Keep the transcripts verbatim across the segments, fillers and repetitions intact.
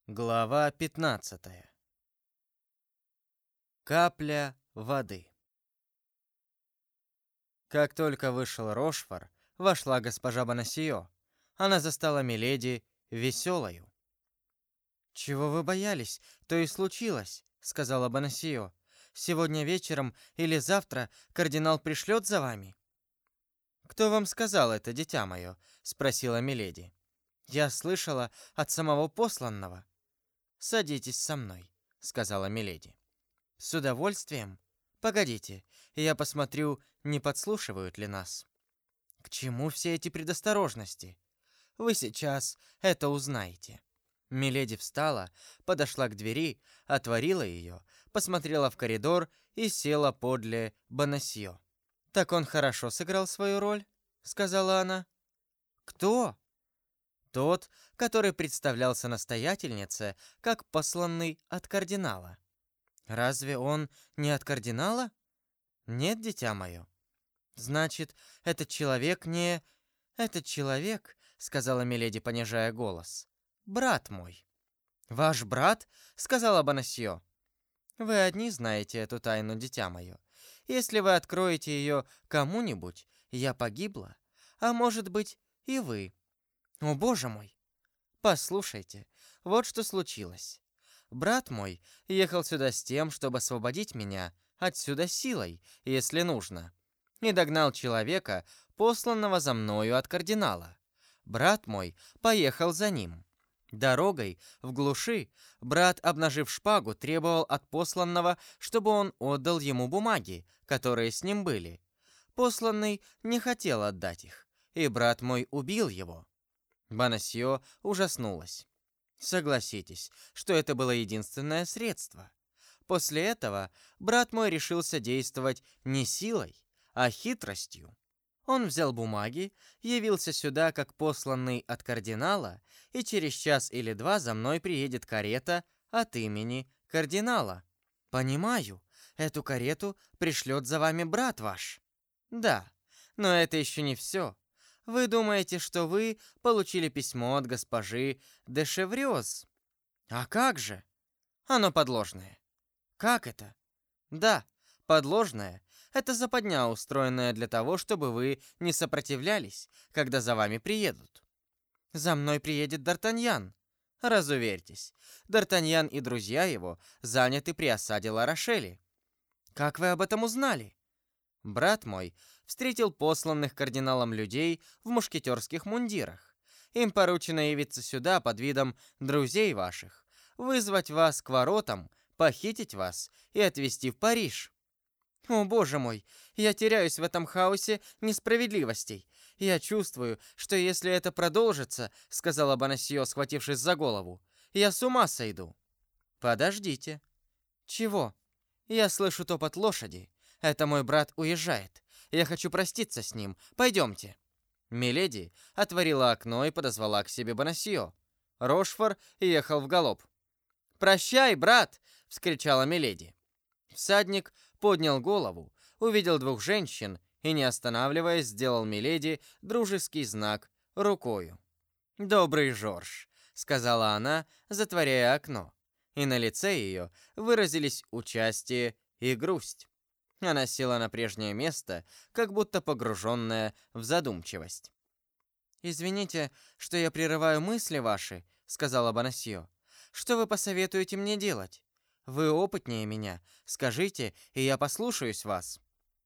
Глава пятнадцатая. Капля воды. Как только вышел Рошфор, вошла госпожа Бонасье. Она застала миледи веселою. «Чего вы боялись, то и случилось», — сказала Бонасье. «Сегодня вечером или завтра кардинал пришлет за вами». «Кто вам сказал это, дитя мое?» — спросила миледи. «Я слышала от самого посланного». «Садитесь со мной», — сказала миледи. «С удовольствием. Погодите, я посмотрю, не подслушивают ли нас». «К чему все эти предосторожности? Вы сейчас это узнаете». Миледи встала, подошла к двери, отворила ее, посмотрела в коридор и села подле Бонасье. «Так он хорошо сыграл свою роль?» — сказала она. «Кто?» «Тот, который представлялся настоятельнице, как посланный от кардинала». «Разве он не от кардинала?» «Нет, дитя мое». «Значит, этот человек не...» «Этот человек, — сказала миледи, понижая голос, — брат мой». «Ваш брат?» — сказала Бонасье. «Вы одни знаете эту тайну, дитя мое. Если вы откроете ее кому-нибудь, я погибла, а может быть и вы». «О, боже мой!» «Послушайте, вот что случилось. Брат мой ехал сюда с тем, чтобы освободить меня отсюда силой, если нужно, и догнал человека, посланного за мною от кардинала. Брат мой поехал за ним. Дорогой, в глуши, брат, обнажив шпагу, требовал от посланного, чтобы он отдал ему бумаги, которые с ним были. Посланный не хотел отдать их, и брат мой убил его». Бонасье ужаснулась. Согласитесь, что это было единственное средство. После этого брат мой решился действовать не силой, а хитростью. Он взял бумаги, явился сюда как посланный от кардинала, и через час или два за мной приедет карета от имени кардинала. Понимаю, эту карету пришлет за вами брат ваш. Да, но это еще не все. Вы думаете, что вы получили письмо от госпожи де Шеврёз? А как же? Оно подложное. Как это? Да, подложное. Это западня, устроенная для того, чтобы вы не сопротивлялись, когда за вами приедут. За мной приедет Д'Артаньян. Разуверьтесь, Д'Артаньян и друзья его заняты при осаде Ла-Рошели. Как вы об этом узнали? Брат мой встретил посланных кардиналом людей в мушкетерских мундирах. Им поручено явиться сюда под видом друзей ваших, вызвать вас к воротам, похитить вас и отвезти в Париж. О, боже мой, я теряюсь в этом хаосе несправедливостей. Я чувствую, что если это продолжится, — сказала Бонасье, схватившись за голову, — я с ума сойду. Подождите. Чего? Я слышу топот лошади. Это мой брат уезжает. Я хочу проститься с ним. Пойдемте». Миледи отворила окно и подозвала к себе Бонасье. Рошфор ехал в галоп. «Прощай, брат!» — вскричала миледи. Всадник поднял голову, увидел двух женщин и, не останавливаясь, сделал миледи дружеский знак рукою. «Добрый Жорж», — сказала она, затворяя окно, и на лице ее выразились участие и грусть. Она села на прежнее место, как будто погруженная в задумчивость. «Извините, что я прерываю мысли ваши», — сказала Бонасье. «Что вы посоветуете мне делать? Вы опытнее меня. Скажите, и я послушаюсь вас».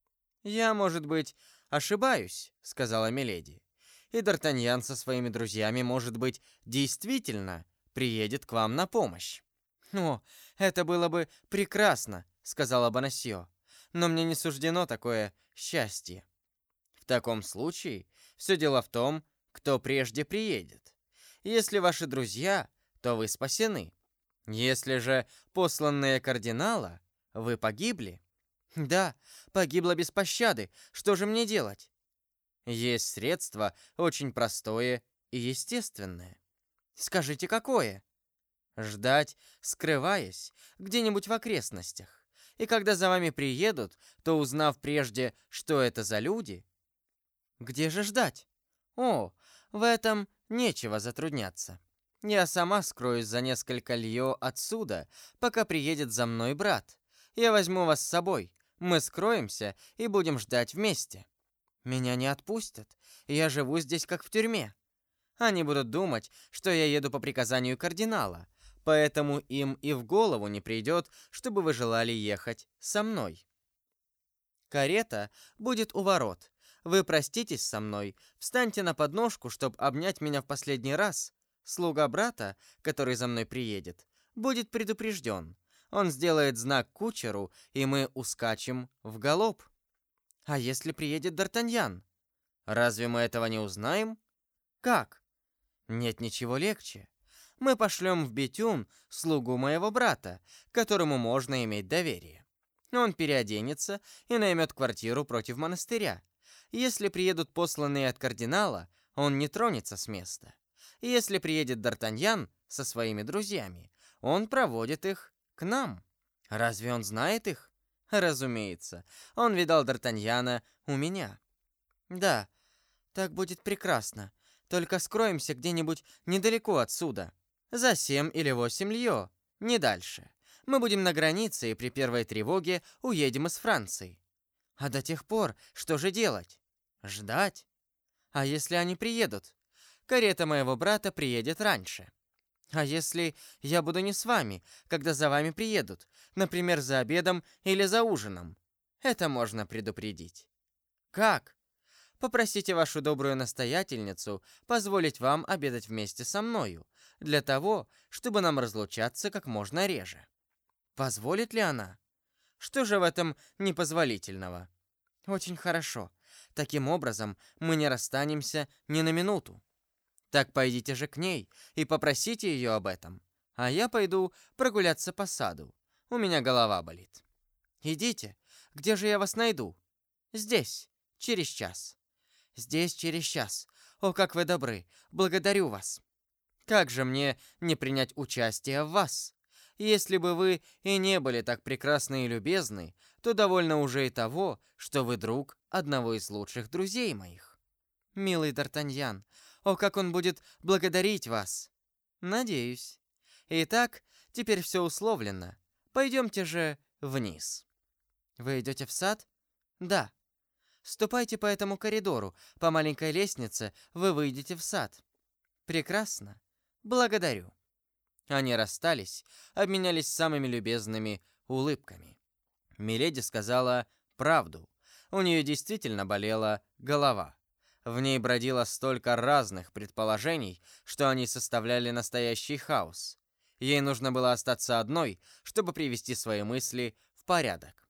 «Я, может быть, ошибаюсь», — сказала миледи. «И Д'Артаньян со своими друзьями, может быть, действительно приедет к вам на помощь». «О, это было бы прекрасно», — сказала Бонасье. «Но мне не суждено такое счастье». «В таком случае все дело в том, кто прежде приедет. Если ваши друзья, то вы спасены. Если же посланные кардинала, вы погибли». «Да, погибла без пощады. Что же мне делать?» «Есть средство очень простое и естественное». «Скажите, какое?» «Ждать, скрываясь, где-нибудь в окрестностях. И когда за вами приедут, то, узнав прежде, что это за люди...» «Где же ждать?» «О, в этом нечего затрудняться. Я сама скроюсь за несколько льё отсюда, пока приедет за мной брат. Я возьму вас с собой. Мы скроемся и будем ждать вместе. Меня не отпустят. Я живу здесь как в тюрьме. Они будут думать, что я еду по приказанию кардинала, поэтому им и в голову не придет, чтобы вы желали ехать со мной. Карета будет у ворот. Вы проститесь со мной, встаньте на подножку, чтобы обнять меня в последний раз. Слуга брата, который за мной приедет, будет предупрежден. Он сделает знак кучеру, и мы ускачем в галоп. А если приедет Д'Артаньян? Разве мы этого не узнаем? Как? Нет ничего легче. Мы пошлем в Бетюн слугу моего брата, которому можно иметь доверие. Он переоденется и наймет квартиру против монастыря. Если приедут посланные от кардинала, он не тронется с места. Если приедет Д'Артаньян со своими друзьями, он проводит их к нам. Разве он знает их? Разумеется, он видал Д'Артаньяна у меня. Да, так будет прекрасно. Только скроемся где-нибудь недалеко отсюда. За семь или восемь льё, не дальше. Мы будем на границе и при первой тревоге уедем из Франции. А до тех пор что же делать? Ждать? А если они приедут? Карета моего брата приедет раньше. А если я буду не с вами, когда за вами приедут, например, за обедом или за ужином? Это можно предупредить. Как? Попросите вашу добрую настоятельницу позволить вам обедать вместе со мною, для того, чтобы нам разлучаться как можно реже. Позволит ли она? Что же в этом непозволительного? Очень хорошо. Таким образом, мы не расстанемся ни на минуту. Так пойдите же к ней и попросите ее об этом. А я пойду прогуляться по саду. У меня голова болит. Идите. Где же я вас найду? Здесь, через час. Здесь через час. О, как вы добры. Благодарю вас. Как же мне не принять участие в вас? Если бы вы и не были так прекрасны и любезны, то довольно уже и того, что вы друг одного из лучших друзей моих. Милый Д'Артаньян, о, как он будет благодарить вас! Надеюсь. Итак, теперь все условлено. Пойдемте же вниз. Вы идете в сад? Да. Ступайте по этому коридору, по маленькой лестнице вы выйдете в сад. Прекрасно. Благодарю. Они расстались, обменялись самыми любезными улыбками. Миледи сказала правду. У нее действительно болела голова. В ней бродило столько разных предположений, что они составляли настоящий хаос. Ей нужно было остаться одной, чтобы привести свои мысли в порядок.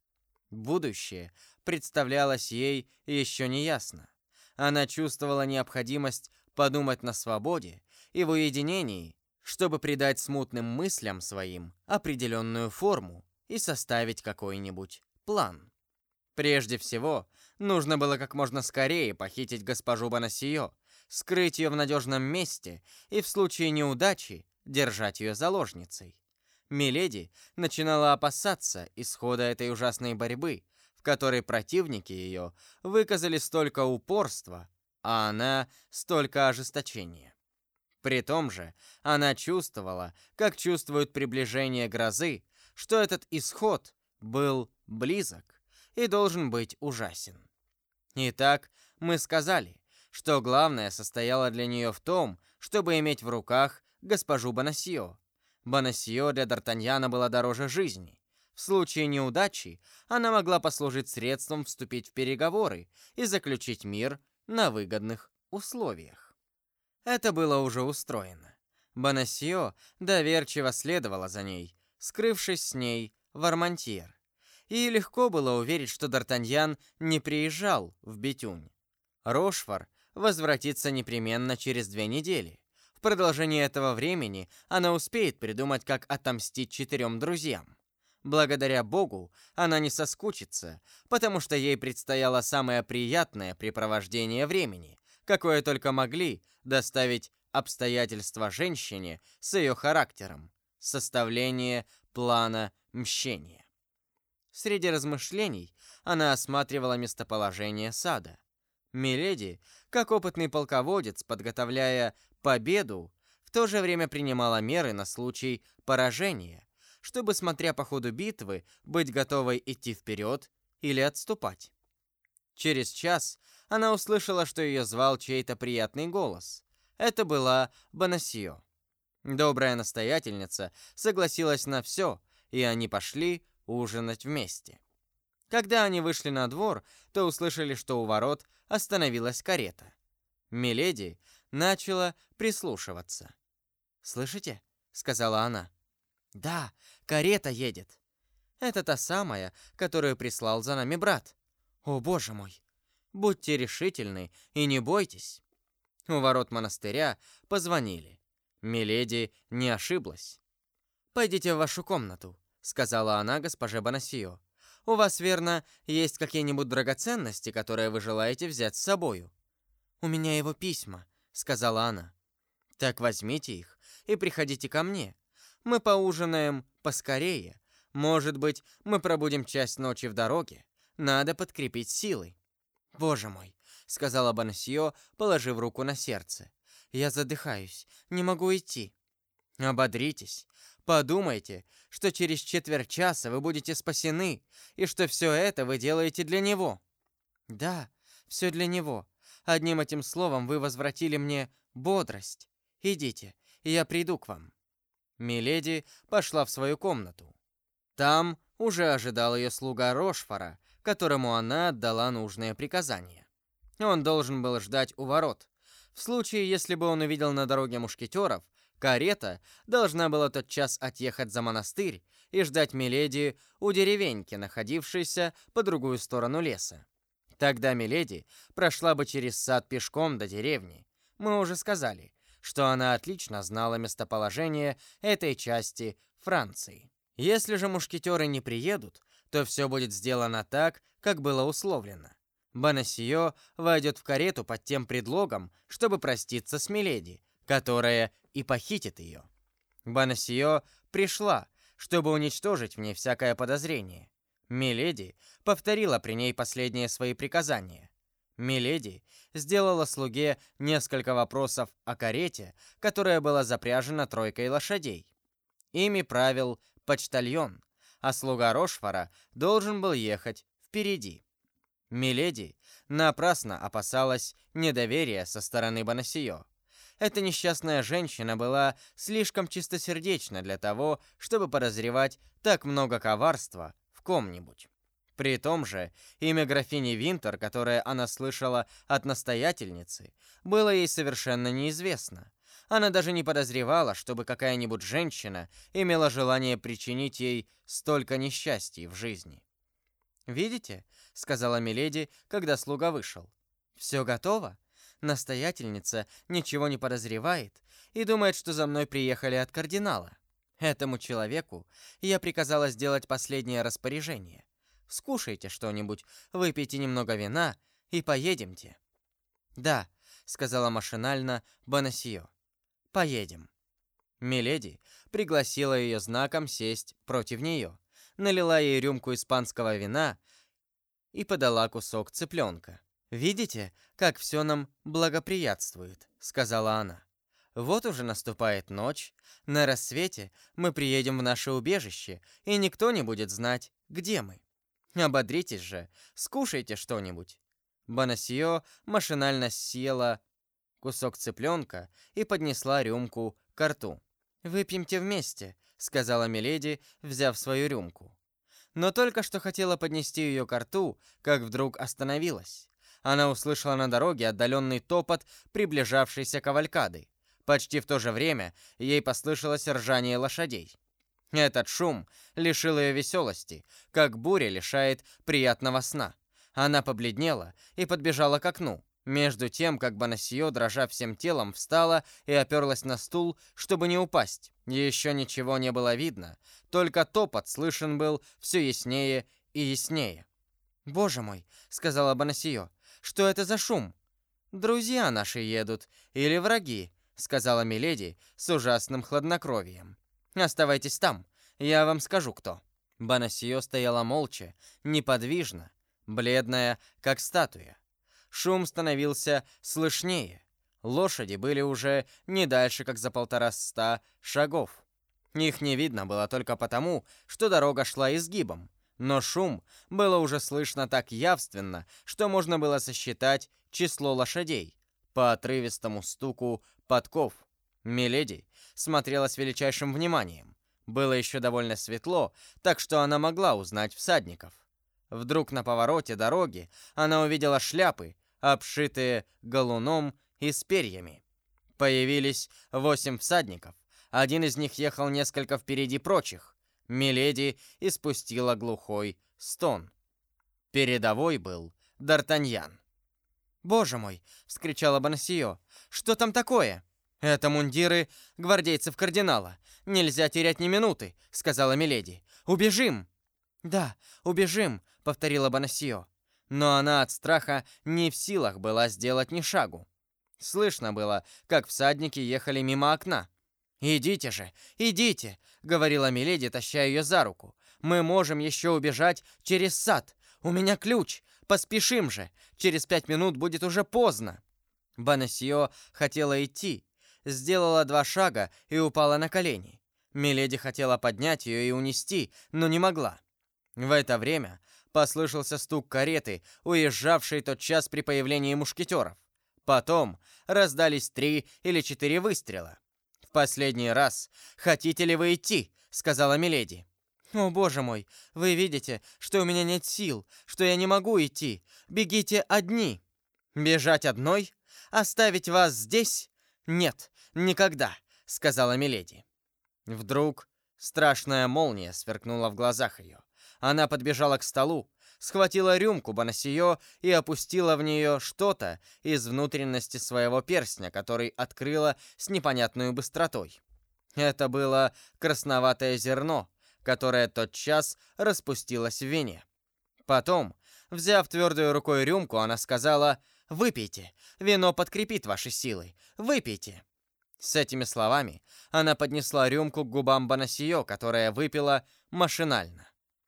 Будущее представлялось ей еще неясно. Она чувствовала необходимость подумать на свободе и в уединении, чтобы придать смутным мыслям своим определенную форму и составить какой-нибудь план. Прежде всего, нужно было как можно скорее похитить госпожу Бонасье, скрыть ее в надежном месте и в случае неудачи держать ее заложницей. Миледи начинала опасаться исхода этой ужасной борьбы, в которой противники ее выказали столько упорства, а она столько ожесточения. При том же она чувствовала, как чувствуют приближение грозы, что этот исход был близок и должен быть ужасен. Итак, мы сказали, что главное состояло для нее в том, чтобы иметь в руках госпожу Бонасье. Бонасье для Д'Артаньяна была дороже жизни. В случае неудачи она могла послужить средством вступить в переговоры и заключить мир на выгодных условиях. Это было уже устроено. Бонасье доверчиво следовала за ней, скрывшись с ней в Армантьер. И легко было уверить, что Д'Артаньян не приезжал в Бетюнь. Рошфор возвратится непременно через две недели. В продолжении этого времени она успеет придумать, как отомстить четырем друзьям. Благодаря Богу, она не соскучится, потому что ей предстояло самое приятное препровождение времени, какое только могли доставить обстоятельства женщине с ее характером — составление плана мщения. Среди размышлений она осматривала местоположение сада. Миледи, как опытный полководец, подготовляя победу, в то же время принимала меры на случай поражения, чтобы, смотря по ходу битвы, быть готовой идти вперед или отступать. Через час она услышала, что ее звал чей-то приятный голос. Это была Бонасье. Добрая настоятельница согласилась на все, и они пошли ужинать вместе. Когда они вышли на двор, то услышали, что у ворот остановилась карета. Миледи начала прислушиваться. «Слышите?» — сказала она. «Да, карета едет. Это та самая, которую прислал за нами брат. О, боже мой! Будьте решительны и не бойтесь». У ворот монастыря позвонили. Миледи не ошиблась. «Пойдите в вашу комнату», — сказала она госпоже Бонасье. «У вас, верно, есть какие-нибудь драгоценности, которые вы желаете взять с собою?» «У меня его письма», — сказала она. «Так возьмите их и приходите ко мне. Мы поужинаем поскорее. Может быть, мы пробудем часть ночи в дороге. Надо подкрепить силы». «Боже мой», — сказала Бонасье, положив руку на сердце. «Я задыхаюсь, не могу идти». «Ободритесь. Подумайте, что через четверть часа вы будете спасены, и что все это вы делаете для него». «Да, все для него. Одним этим словом вы возвратили мне бодрость. Идите, и я приду к вам». Миледи пошла в свою комнату. Там уже ожидал ее слуга Рошфора, которому она отдала нужные приказания. Он должен был ждать у ворот. В случае, если бы он увидел на дороге мушкетеров, карета должна была тотчас отъехать за монастырь и ждать Миледи у деревеньки, находившейся по другую сторону леса. Тогда Миледи прошла бы через сад пешком до деревни. Мы уже сказали, что она отлично знала местоположение этой части Франции. Если же мушкетеры не приедут, то все будет сделано так, как было условлено. Бонасье войдет в карету под тем предлогом, чтобы проститься с Миледи, которая и похитит ее. Бонасье пришла, чтобы уничтожить в ней всякое подозрение. Миледи повторила при ней последние свои приказания. Миледи сделала слуге несколько вопросов о карете, которая была запряжена тройкой лошадей. Ими правил почтальон, а слуга Рошфора должен был ехать впереди. Миледи напрасно опасалась недоверия со стороны Бонасье. Эта несчастная женщина была слишком чистосердечна для того, чтобы подозревать так много коварства в ком-нибудь. При том же, имя графини Винтер, которое она слышала от настоятельницы, было ей совершенно неизвестно. Она даже не подозревала, чтобы какая-нибудь женщина имела желание причинить ей столько несчастий в жизни. «Видите?» — сказала Миледи, когда слуга вышел. «Все готово. Настоятельница ничего не подозревает и думает, что за мной приехали от кардинала. Этому человеку я приказала сделать последнее распоряжение. Скушайте что-нибудь, выпейте немного вина и поедемте». «Да», — сказала машинально Бонасье. «Поедем». Миледи пригласила ее знаком сесть против нее, налила ей рюмку испанского вина и подала кусок цыпленка. «Видите, как все нам благоприятствует», — сказала она. «Вот уже наступает ночь. На рассвете мы приедем в наше убежище, и никто не будет знать, где мы. Ободритесь же, скушайте что-нибудь». Бонасье машинально съела кусок цыпленка и поднесла рюмку к рту. «Выпьемте вместе», — сказала Миледи, взяв свою рюмку. Но только что хотела поднести ее к рту, как вдруг остановилась. Она услышала на дороге отдаленный топот приближавшейся кавалькады. Почти в то же время ей послышалось ржание лошадей. Этот шум лишил ее веселости, как буря лишает приятного сна. Она побледнела и подбежала к окну, между тем, как Бонасье, дрожа всем телом, встала и оперлась на стул, чтобы не упасть. Еще ничего не было видно, только топот слышен был все яснее и яснее. «Боже мой», — сказала Бонасье, — «что это за шум?» «Друзья наши едут, или враги», — сказала Миледи с ужасным хладнокровием. «Оставайтесь там, я вам скажу, кто». Бонасье стояла молча, неподвижно, бледная, как статуя. Шум становился слышнее. Лошади были уже не дальше, как за полтораста шагов. Их не видно было только потому, что дорога шла изгибом, но шум было уже слышно так явственно, что можно было сосчитать число лошадей по отрывистому стуку подков. Миледи смотрела с величайшим вниманием. Было еще довольно светло, так что она могла узнать всадников. Вдруг на повороте дороги она увидела шляпы, обшитые галуном и с перьями. Появились восемь всадников. Один из них ехал несколько впереди прочих. Миледи испустила глухой стон. Передовой был Д'Артаньян. «Боже мой!» — вскричала Бонасье. «Что там такое?» «Это мундиры гвардейцев кардинала. Нельзя терять ни минуты», — сказала Миледи. «Убежим!» «Да, убежим», — повторила Бонасье. Но она от страха не в силах была сделать ни шагу. Слышно было, как всадники ехали мимо окна. «Идите же, идите!» — говорила Миледи, таща ее за руку. «Мы можем еще убежать через сад. У меня ключ. Поспешим же. Через пять минут будет уже поздно». Бонасье хотела идти. Сделала два шага и упала на колени. Миледи хотела поднять ее и унести, но не могла. В это время послышался стук кареты, уезжавшей тотчас при появлении мушкетеров. Потом раздались три или четыре выстрела. «В последний раз. Хотите ли вы идти?» — сказала Миледи. «О, боже мой, вы видите, что у меня нет сил, что я не могу идти. Бегите одни». «Бежать одной? Оставить вас здесь? Нет, никогда», — сказала Миледи. Вдруг страшная молния сверкнула в глазах ее. Она подбежала к столу, схватила рюмку Бонасье и опустила в нее что-то из внутренности своего перстня, который открыла с непонятной быстротой. Это было красноватое зерно, которое тотчас распустилось в вине. Потом, взяв твердой рукой рюмку, она сказала: «Выпейте, вино подкрепит ваши силы, выпейте». С этими словами она поднесла рюмку к губам Бонасье, которая выпила машинально.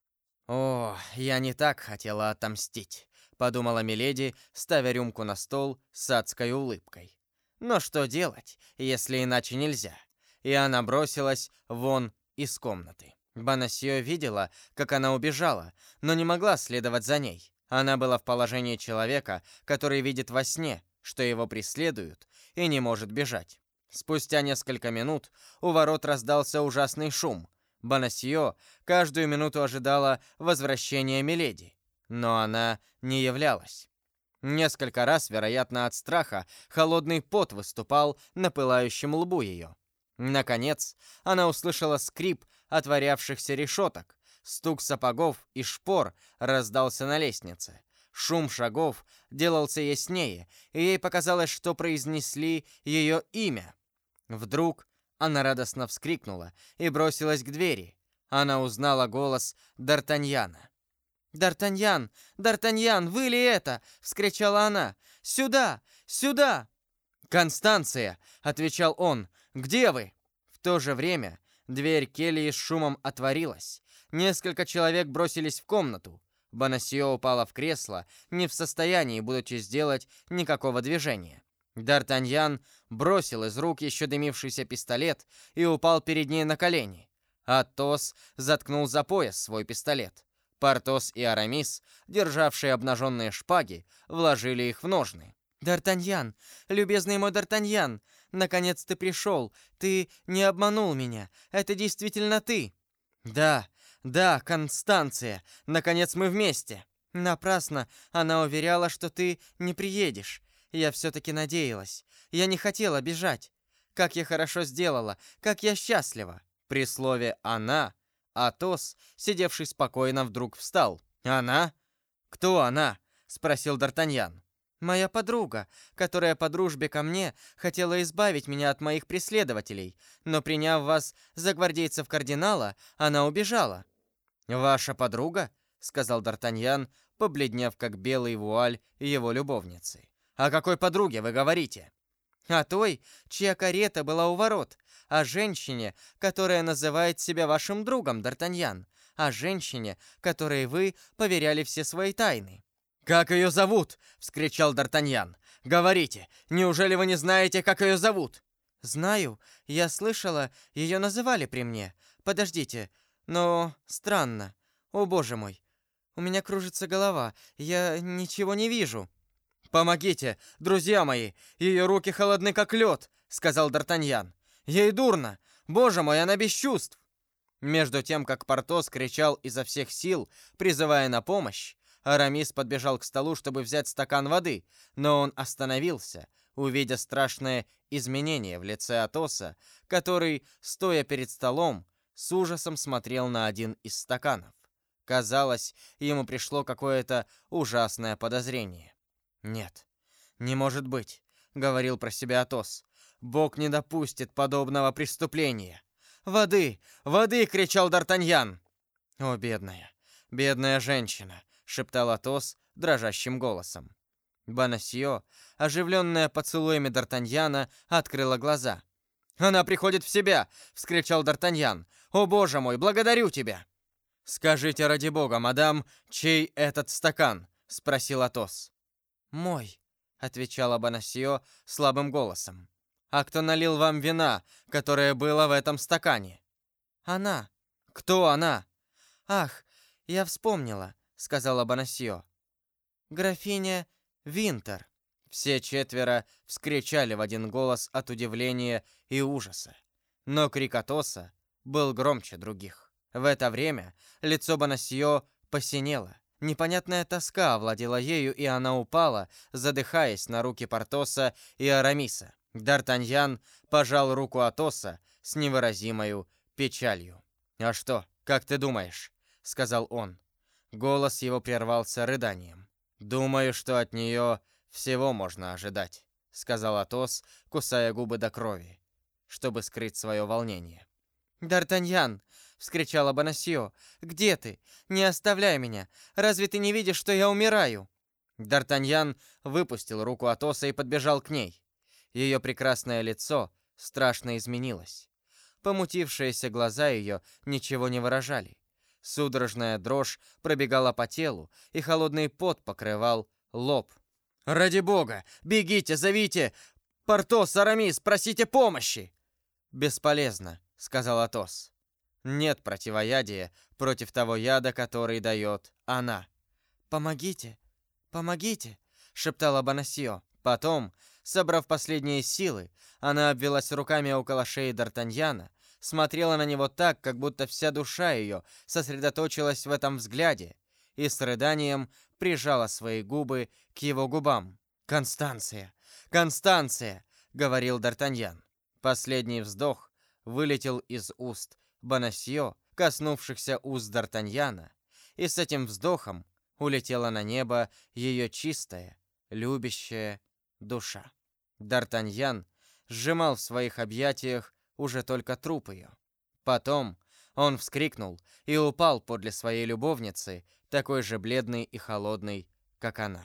«О, я не так хотела отомстить», — подумала Миледи, ставя рюмку на стол с адской улыбкой. «Но что делать, если иначе нельзя?» И она бросилась вон из комнаты. Бонасье видела, как она убежала, но не могла следовать за ней. Она была в положении человека, который видит во сне, что его преследуют, и не может бежать. Спустя несколько минут у ворот раздался ужасный шум. Бонасье каждую минуту ожидала возвращения Миледи, но она не являлась. Несколько раз, вероятно, от страха, холодный пот выступал на пылающем лбу ее. Наконец, она услышала скрип отворявшихся решеток, стук сапогов и шпор раздался на лестнице. Шум шагов делался яснее, и ей показалось, что произнесли ее имя. Вдруг она радостно вскрикнула и бросилась к двери. Она узнала голос Д'Артаньяна. «Д'Артаньян! Д'Артаньян, вы ли это?» — вскричала она. «Сюда! Сюда!» «Констанция!» — отвечал он. «Где вы?» В то же время дверь кельи с шумом отворилась. Несколько человек бросились в комнату. Бонасье упала в кресло, не в состоянии, будучи сделать никакого движения. Д'Артаньян бросил из рук еще дымившийся пистолет и упал перед ней на колени. Атос заткнул за пояс свой пистолет. Портос и Арамис, державшие обнаженные шпаги, вложили их в ножны. «Д'Артаньян, любезный мой Д'Артаньян, наконец ты пришел, ты не обманул меня, это действительно ты». «Да, да, Констанция, наконец мы вместе». «Напрасно она уверяла, что ты не приедешь. Я все-таки надеялась. Я не хотела бежать. Как я хорошо сделала, как я счастлива». При слове «она» Атос, сидевший спокойно, вдруг встал. «Она? Кто она?» — спросил Д'Артаньян. «Моя подруга, которая по дружбе ко мне хотела избавить меня от моих преследователей, но, приняв вас за гвардейцев кардинала, она убежала». «Ваша подруга?» — сказал Д'Артаньян, побледнев как белый вуаль его любовницы. «О какой подруге вы говорите?» «О той, чья карета была у ворот, о женщине, которая называет себя вашим другом, Д'Артаньян, о женщине, которой вы поверяли все свои тайны». «Как ее зовут?» — вскричал Д'Артаньян. Говорите, неужели вы не знаете, как ее зовут?» «Знаю, я слышала, ее называли при мне. Подождите, но странно. О, боже мой, у меня кружится голова, я ничего не вижу». «Помогите, друзья мои, ее руки холодны, как лед», — сказал Д'Артаньян. «Ей дурно! Боже мой, она без чувств!» Между тем, как Портос кричал изо всех сил, призывая на помощь, Арамис подбежал к столу, чтобы взять стакан воды, но он остановился, увидя страшное изменение в лице Атоса, который, стоя перед столом, с ужасом смотрел на один из стаканов. Казалось, ему пришло какое-то ужасное подозрение. «Нет, не может быть», — говорил про себя Атос. «Бог не допустит подобного преступления». «Воды! Воды!» — кричал Д'Артаньян. «О, бедная, бедная женщина!» — шептал Атос дрожащим голосом. Бонасье, оживленная поцелуями Д'Артаньяна, открыла глаза. «Она приходит в себя!» — вскричал Д'Артаньян. «О, боже мой, благодарю тебя!» «Скажите, ради бога, мадам, чей этот стакан?» — спросил Атос. «Мой», — отвечала Бонасье слабым голосом. «А кто налил вам вина, которое было в этом стакане?» «Она». «Кто она?» «Ах, я вспомнила», — сказала Бонасье. «Графиня Винтер». Все четверо вскричали в один голос от удивления и ужаса. Но крик Атоса был громче других. В это время лицо Бонасье посинело. Непонятная тоска овладела ею, и она упала, задыхаясь на руки Портоса и Арамиса. Д'Артаньян пожал руку Атоса с невыразимою печалью. «А что, как ты думаешь?» — сказал он. Голос его прервался рыданием. «Думаю, что от нее всего можно ожидать», — сказал Атос, кусая губы до крови, чтобы скрыть свое волнение. «Д'Артаньян!» — вскричала Бонасье. «Где ты? Не оставляй меня! Разве ты не видишь, что я умираю?» Д'Артаньян выпустил руку Атоса и подбежал к ней. Ее прекрасное лицо страшно изменилось. Помутившиеся глаза ее ничего не выражали. Судорожная дрожь пробегала по телу, и холодный пот покрывал лоб. «Ради бога! Бегите, зовите! Портос, Арамис, просите помощи!» «Бесполезно», — сказал Атос. «Нет противоядия против того яда, который дает она». «Помогите, помогите», — шептала Бонасье. Потом, собрав последние силы, она обвелась руками около шеи Д'Артаньяна, смотрела на него так, как будто вся душа ее сосредоточилась в этом взгляде, и с рыданием прижала свои губы к его губам. «Констанция! Констанция!» — говорил Д'Артаньян. Последний вздох вылетел из уст Бонасье, коснувшихся уст Д'Артаньяна, и с этим вздохом улетела на небо ее чистая, любящая душа. Д'Артаньян сжимал в своих объятиях уже только труп ее. Потом он вскрикнул и упал подле своей любовницы, такой же бледный и холодный, как она.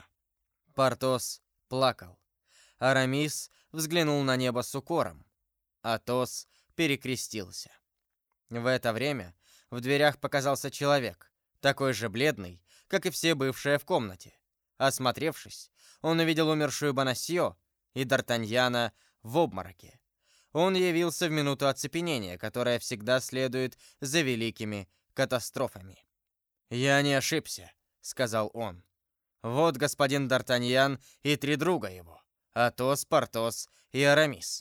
Портос плакал. Арамис взглянул на небо с укором. Атос перекрестился. В это время в дверях показался человек, такой же бледный, как и все бывшие в комнате. Осмотревшись, он увидел умершую Бонасье и Д'Артаньяна в обмороке. Он явился в минуту оцепенения, которая всегда следует за великими катастрофами. «Я не ошибся», — сказал он. «Вот господин Д'Артаньян и три друга его, Атос, Портос и Арамис».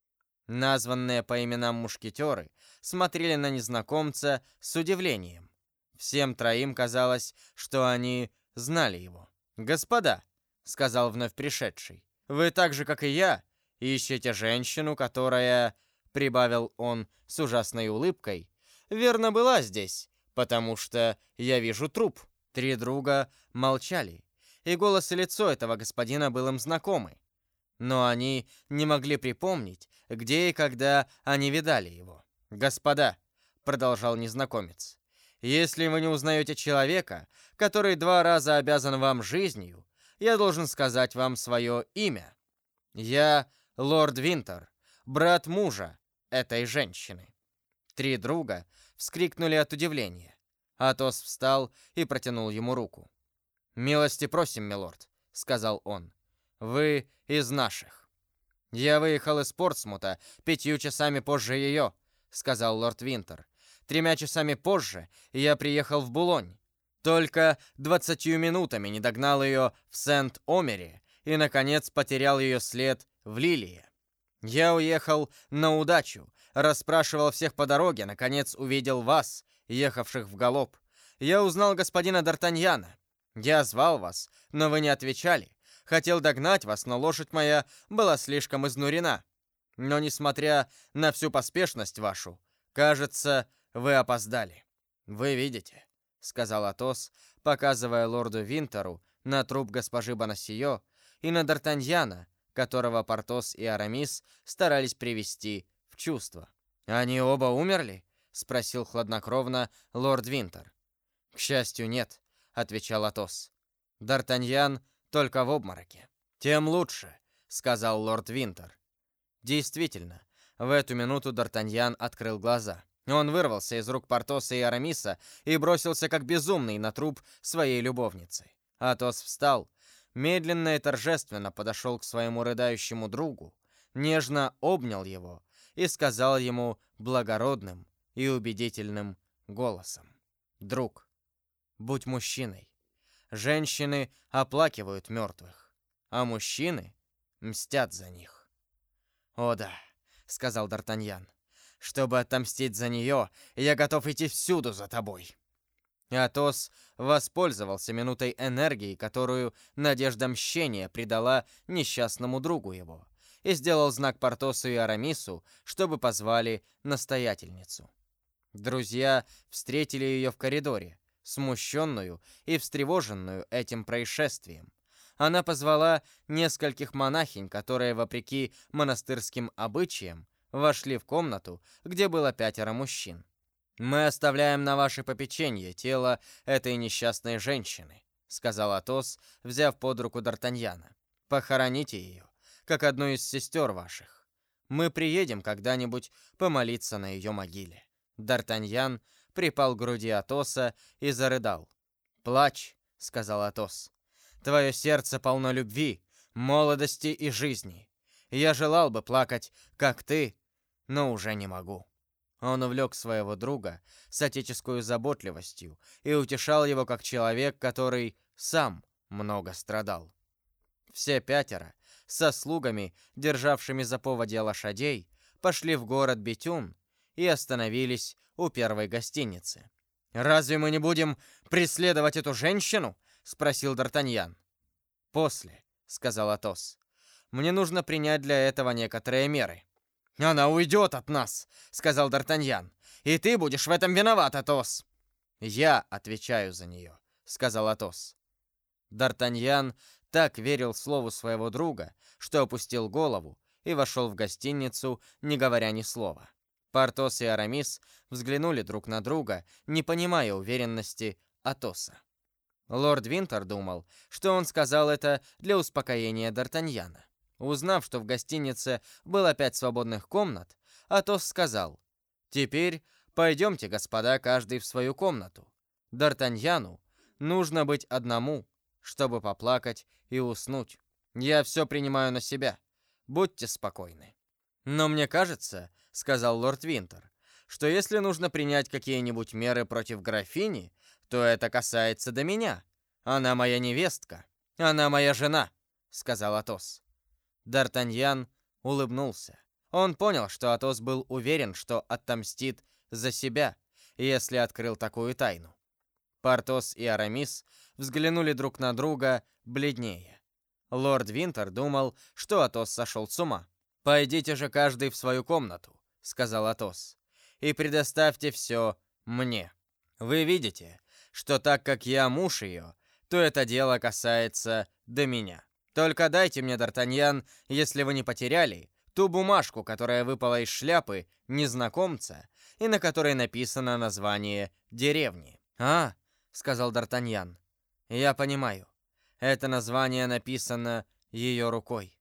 Названные по именам мушкетеры смотрели на незнакомца с удивлением. Всем троим казалось, что они знали его. «Господа», — сказал вновь пришедший, — «вы так же, как и я, ищете женщину, которая...» — прибавил он с ужасной улыбкой. «Верно, была здесь, потому что я вижу труп». Три друга молчали, и голос и лицо этого господина был им знакомы. Но они не могли припомнить, где и когда они видали его. «Господа», — продолжал незнакомец, — «если вы не узнаете человека, который два раза обязан вам жизнью, я должен сказать вам свое имя. Я лорд Винтер, брат мужа этой женщины». Три друга вскрикнули от удивления. Атос встал и протянул ему руку. «Милости просим, милорд», — сказал он. Вы из наших. Я выехал из Портсмута пятью часами позже ее, сказал лорд Винтер. Тремя часами позже я приехал в Булонь. Только двадцатью минутами не догнал ее в Сент-Омере и, наконец, потерял ее след в Лилии. Я уехал на удачу, расспрашивал всех по дороге, наконец увидел вас, ехавших в галоп. Я узнал господина Д'Артаньяна. Я звал вас, но вы не отвечали. Хотел догнать вас, но лошадь моя была слишком изнурена. Но, несмотря на всю поспешность вашу, кажется, вы опоздали. Вы видите, — сказал Атос, показывая лорду Винтеру на труп госпожи Бонасье и на Д'Артаньяна, которого Портос и Арамис старались привести в чувство. «Они оба умерли?» — спросил хладнокровно лорд Винтер. «К счастью, нет», — отвечал Атос. «Д'Артаньян только в обмороке». «Тем лучше», — сказал лорд Винтер. Действительно, в эту минуту Д'Артаньян открыл глаза. Он вырвался из рук Портоса и Арамиса и бросился как безумный на труп своей любовницы. Атос встал, медленно и торжественно подошел к своему рыдающему другу, нежно обнял его и сказал ему благородным и убедительным голосом: «Друг, будь мужчиной. Женщины оплакивают мертвых, а мужчины мстят за них». «О да», — сказал Д'Артаньян, — «чтобы отомстить за нее, я готов идти всюду за тобой». Атос воспользовался минутой энергии, которую надежда мщения придала несчастному другу его, и сделал знак Портосу и Арамису, чтобы позвали настоятельницу. Друзья встретили ее в коридоре, смущенную и встревоженную этим происшествием. Она позвала нескольких монахинь, которые, вопреки монастырским обычаям, вошли в комнату, где было пятеро мужчин. «Мы оставляем на ваше попечение тело этой несчастной женщины», — сказал Атос, взяв под руку Д'Артаньяна. «Похороните ее, как одну из сестер ваших. Мы приедем когда-нибудь помолиться на ее могиле». Д'Артаньян припал к груди Атоса и зарыдал. «Плачь», — сказал Атос. «Твое сердце полно любви, молодости и жизни. Я желал бы плакать, как ты, но уже не могу». Он увлек своего друга с отеческую заботливостью и утешал его как человек, который сам много страдал. Все пятеро, со слугами, державшими за поводья лошадей, пошли в город Бетюн и остановились у первой гостиницы. «Разве мы не будем преследовать эту женщину?» — спросил Д'Артаньян. «После», — сказал Атос. «Мне нужно принять для этого некоторые меры». «Она уйдет от нас», — сказал Д'Артаньян. «И ты будешь в этом виноват, Атос». «Я отвечаю за нее», — сказал Атос. Д'Артаньян так верил слову своего друга, что опустил голову и вошел в гостиницу, не говоря ни слова. Портос и Арамис взглянули друг на друга, не понимая уверенности Атоса. Лорд Винтер думал, что он сказал это для успокоения Д'Артаньяна. Узнав, что в гостинице было пять свободных комнат, Атос сказал: «Теперь пойдемте, господа, каждый в свою комнату. Д'Артаньяну нужно быть одному, чтобы поплакать и уснуть. Я все принимаю на себя. Будьте спокойны». «Но мне кажется, — сказал лорд Винтер, — что если нужно принять какие-нибудь меры против графини, то это касается до меня. Она моя невестка. Она моя жена», — сказал Атос. Д'Артаньян улыбнулся. Он понял, что Атос был уверен, что отомстит за себя, если открыл такую тайну. Портос и Арамис взглянули друг на друга бледнее. Лорд Винтер думал, что Атос сошел с ума. «Пойдите же каждый в свою комнату», — сказал Атос, — «и предоставьте все мне. Вы видите, что так как я муж ее, то это дело касается до меня. Только дайте мне, Д'Артаньян, если вы не потеряли, ту бумажку, которая выпала из шляпы незнакомца и на которой написано название деревни». «А, — сказал Д'Артаньян, — я понимаю. Это название написано ее рукой».